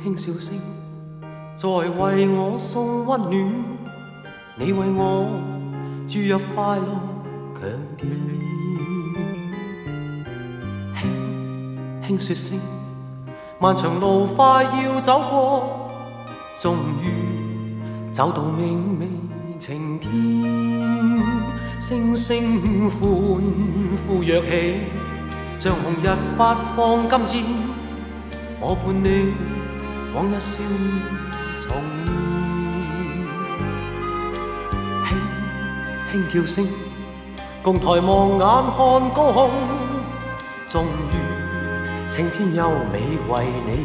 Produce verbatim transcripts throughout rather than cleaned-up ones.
輕笑聲，在為我送溫暖，你為我注入快樂強電。輕輕說聲，漫長路快要走過，終於走到明媚晴天。星星歡呼躍起，像紅日發放金箭，我伴你往日笑面重現。輕輕叫聲，共抬望眼看高空，終於青天優美為你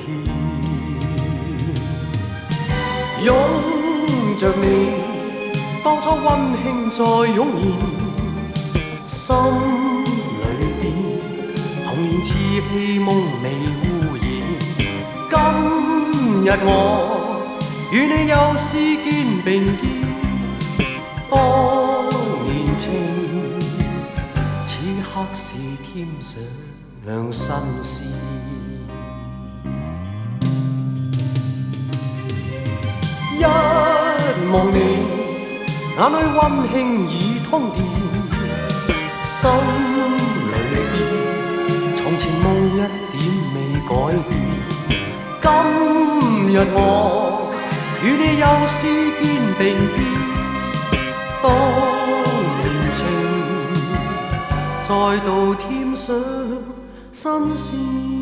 獻。擁着你，當初溫馨再湧現，心裏邊童年稚氣夢未污染。今日我與你又是肩並肩，當年情此刻是添上新鮮。一望你，眼裏溫馨已通電，心裏邊從前夢一點未改變。今日我與你又是肩並肩，當年情再度添上新鮮。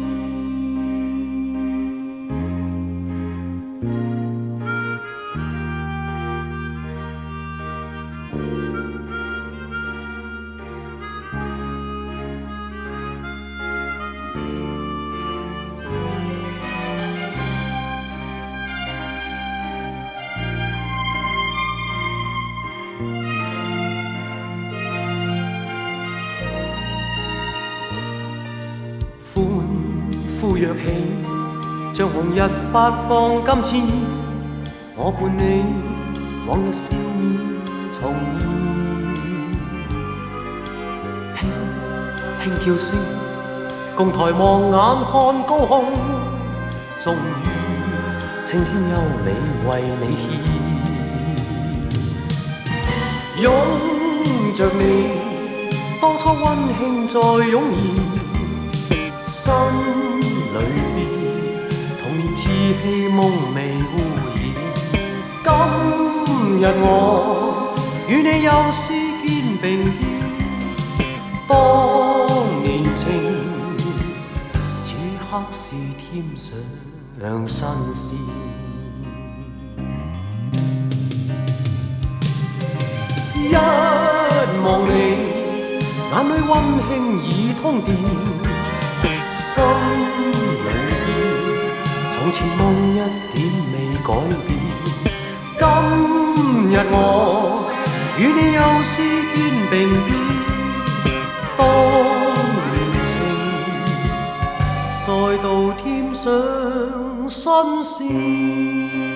歡呼躍起，像紅日發放金箭，我伴你往日笑面重現。輕輕叫聲，共抬望眼看高空，終於青天優美為你獻。擁着你，當初溫馨再湧現，心裏邊童年稚氣夢未污染。今日我與你又是肩並肩，當年情此刻是添上新鮮。一望你，眼裏溫馨已通電，心裏邊從前夢一點未改變。今日我與你又是肩並肩，當年情再度添上新鮮。